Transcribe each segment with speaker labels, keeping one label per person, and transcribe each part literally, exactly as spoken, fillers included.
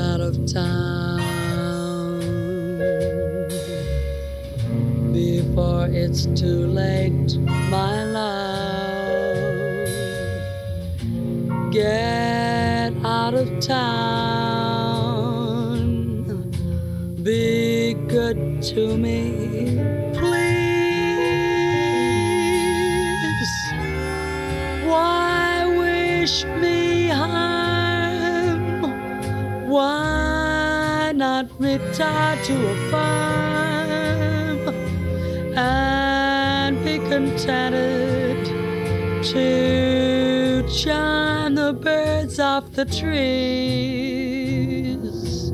Speaker 1: out of town before it's too late, my love. Get out of town, be good to me, please. Why wish me harm? Why not retire to a farm and be contented to charm the birds off the trees?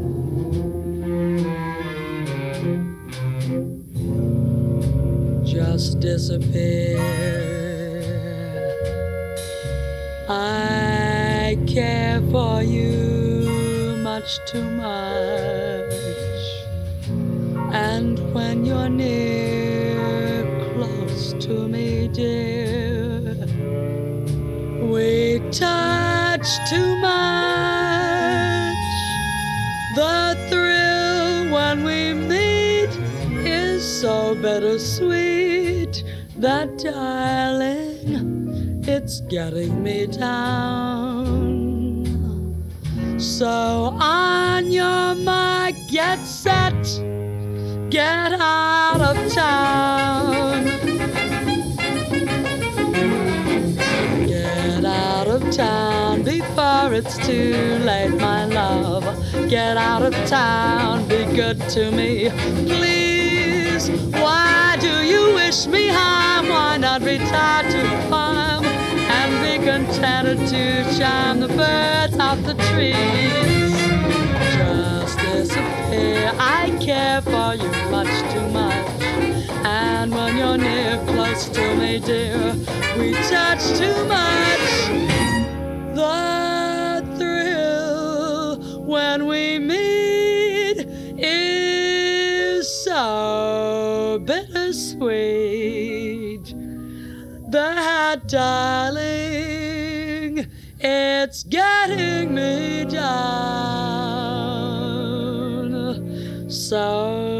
Speaker 1: Just disappear. I care for you much too much, and when you're near, close to me, dear, we touch too much. The thrill when we meet is so bittersweet that, darling, it's getting me down. So on your mark, get set, get out of town. Get out of town before it's too late, my love. Get out of town, be good to me, please. Why do you wish me harm? Why not retire to a farm and be contented to charm the birds off the trees? Just disappear. I care for you much too much, and when you're near, close to me, dear, we touch too much. The thrill when we meet is so bittersweet that, darling, it's getting me down. So